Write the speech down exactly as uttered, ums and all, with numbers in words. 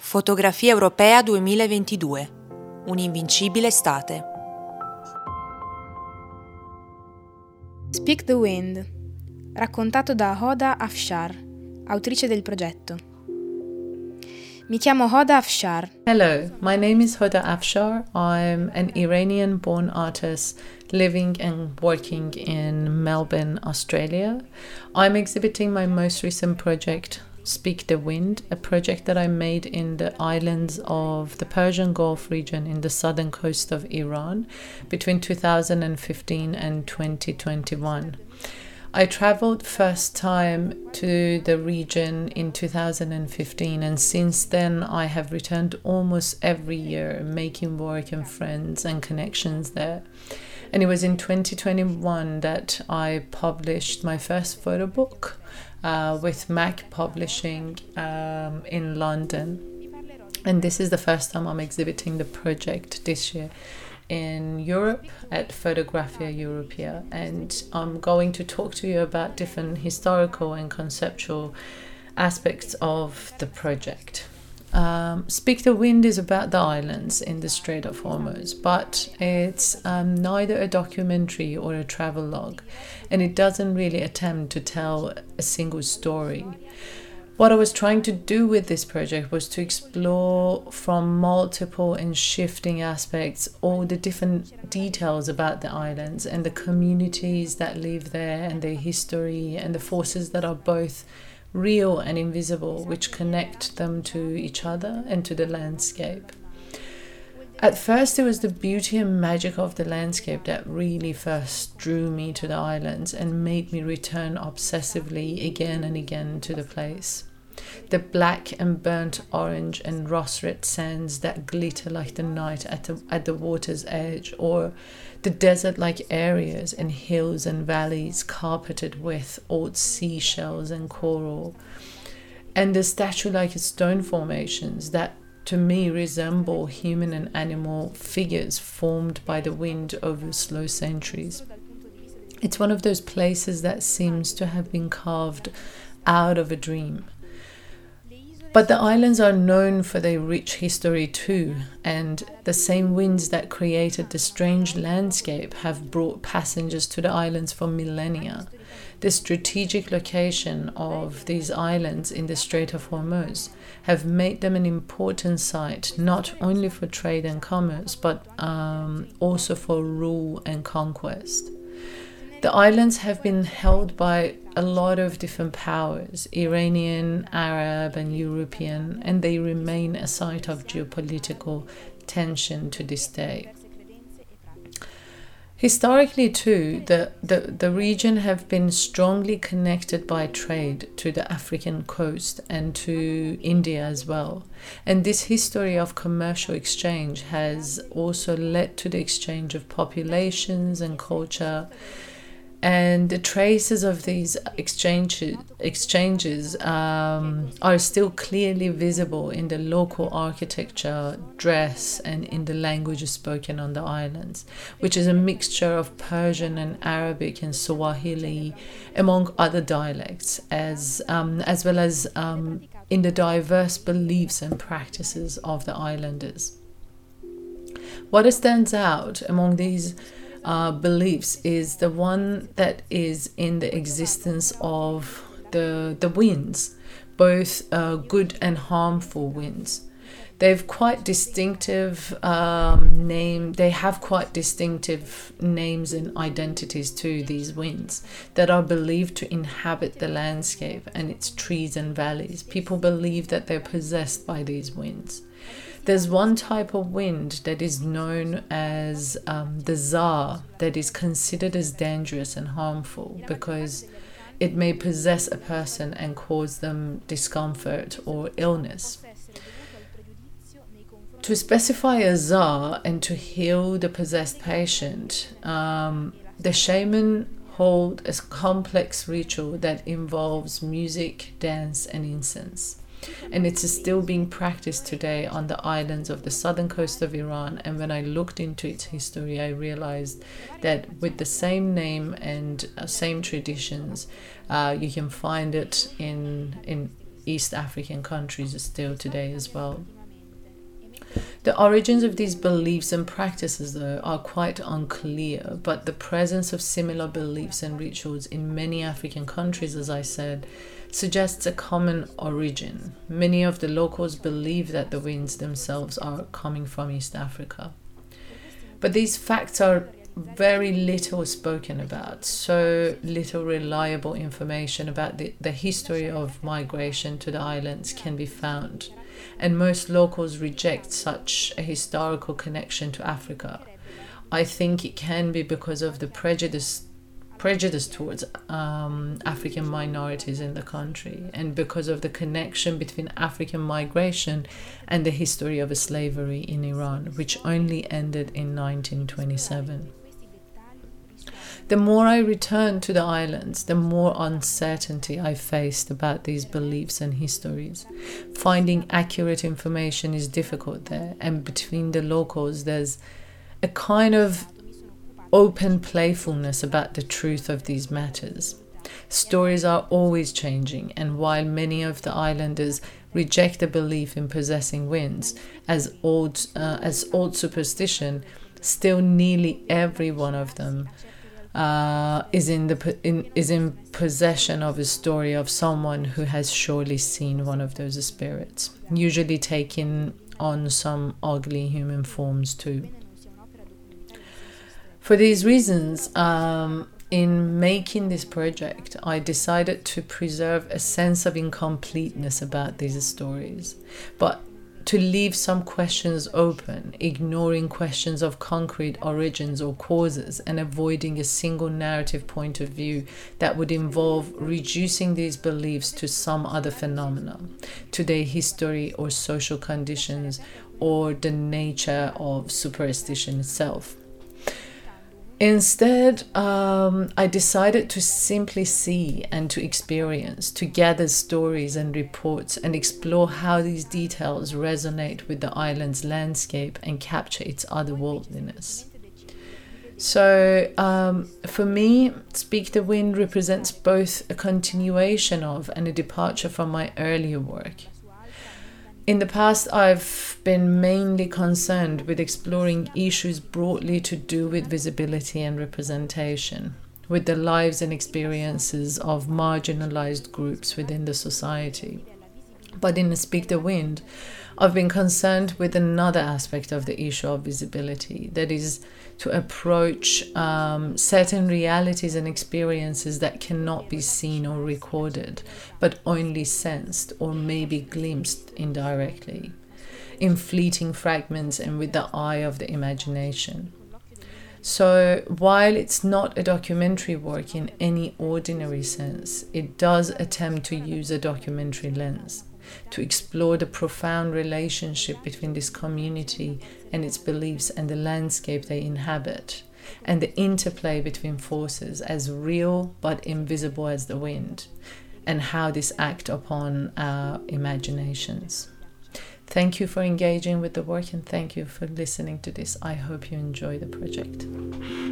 Fotografia Europea duemilaventidue. Un'invincibile estate. Speak the Wind, raccontato da Hoda Afshar, autrice del progetto. Mi chiamo Hoda Afshar. Hello, my name is Hoda Afshar. I'm an Iranian-born artist living and working in Melbourne, Australia. I'm exhibiting my most recent project, Speak the Wind, a project that I made in the islands of the Persian Gulf region in the southern coast of Iran between two thousand fifteen and twenty twenty-one. I traveled first time to the region in two thousand fifteen, and since then I have returned almost every year, making work and friends and connections there. And it was in twenty twenty-one that I published my first photo book uh, with Mac Publishing um, in London. And this is the first time I'm exhibiting the project this year in Europe at Photographia Europea, and I'm going to talk to you about different historical and conceptual aspects of the project. Um, Speak the Wind is about the islands in the Strait of Hormuz, but it's um, neither a documentary or a travel log, and it doesn't really attempt to tell a single story. What I was trying to do with this project was to explore from multiple and shifting aspects all the different details about the islands and the communities that live there and their history and the forces that are both real and invisible, which connect them to each other and to the landscape. At first, it was the beauty and magic of the landscape that really first drew me to the islands and made me return obsessively again and again to the place. The black and burnt orange and rust red sands that glitter like the night at the, at the water's edge, or the desert-like areas and hills and valleys carpeted with old seashells and coral, and the statue-like stone formations that to me resemble human and animal figures formed by the wind over slow centuries. It's one of those places that seems to have been carved out of a dream. But the islands are known for their rich history too, and the same winds that created the strange landscape have brought passengers to the islands for millennia. The strategic location of these islands in the Strait of Hormuz have made them an important site, not only for trade and commerce, but um, also for rule and conquest. The islands have been held by a lot of different powers, Iranian, Arab, and European, and they remain a site of geopolitical tension to this day. Historically too, the, the, the region have been strongly connected by trade to the African coast and to India as well. And this history of commercial exchange has also led to the exchange of populations and culture. And the traces of these exchanges, exchanges um, are still clearly visible in the local architecture, dress, and in the languages spoken on the islands, which is a mixture of Persian and Arabic and Swahili, among other dialects, as, um, as well as um, in the diverse beliefs and practices of the islanders. What stands out among these Uh, beliefs is the one that is in the existence of the the winds, both uh, good and harmful winds. They've quite distinctive um, name. They have quite distinctive names and identities to these winds that are believed to inhabit the landscape and its trees and valleys. People believe that they're possessed by these winds. There's one type of wind that is known as um, the Za, that is considered as dangerous and harmful because it may possess a person and cause them discomfort or illness. To specify a Za and to heal the possessed patient, um, the shaman hold a complex ritual that involves music, dance, and incense. And it's still being practiced today on the islands of the southern coast of Iran. And when I looked into its history, I realized that with the same name and uh, same traditions, uh, you can find it in in East African countries still today as well. The origins of these beliefs and practices, though, are quite unclear, but the presence of similar beliefs and rituals in many African countries, as I said, suggests a common origin. Many of the locals believe that the winds themselves are coming from East Africa. But these facts are very little spoken about, so little reliable information about the, the history of migration to the islands can be found, and most locals reject such a historical connection to Africa. I think it can be because of the prejudice prejudice towards um, African minorities in the country, and because of the connection between African migration and the history of slavery in Iran, which only ended in nineteen twenty-seven. The more I returned to the islands, the more uncertainty I faced about these beliefs and histories. Finding accurate information is difficult there, and between the locals there's a kind of open playfulness about the truth of these matters. Stories are always changing, and while many of the islanders reject the belief in possessing winds as old, uh, as old superstition, still nearly every one of them Uh, is in the in, is in possession of a story of someone who has surely seen one of those spirits, usually taking on some ugly human forms too. For these reasons, um, in making this project, I decided to preserve a sense of incompleteness about these stories, but to leave some questions open, ignoring questions of concrete origins or causes, and avoiding a single narrative point of view that would involve reducing these beliefs to some other phenomena, to their history or social conditions, or the nature of superstition itself. Instead, um, I decided to simply see and to experience, to gather stories and reports and explore how these details resonate with the island's landscape and capture its otherworldliness. So, um, for me, Speak the Wind represents both a continuation of and a departure from my earlier work. In the past, I've been mainly concerned with exploring issues broadly to do with visibility and representation, with the lives and experiences of marginalized groups within the society. But in Speak the Wind, I've been concerned with another aspect of the issue of visibility, that is to approach um, certain realities and experiences that cannot be seen or recorded, but only sensed or maybe glimpsed indirectly, in fleeting fragments and with the eye of the imagination. So while it's not a documentary work in any ordinary sense, it does attempt to use a documentary lens to explore the profound relationship between this community and its beliefs and the landscape they inhabit, and the interplay between forces as real but invisible as the wind, and how this act upon our imaginations. Thank you for engaging with the work, and thank you for listening to this. I hope you enjoy the project.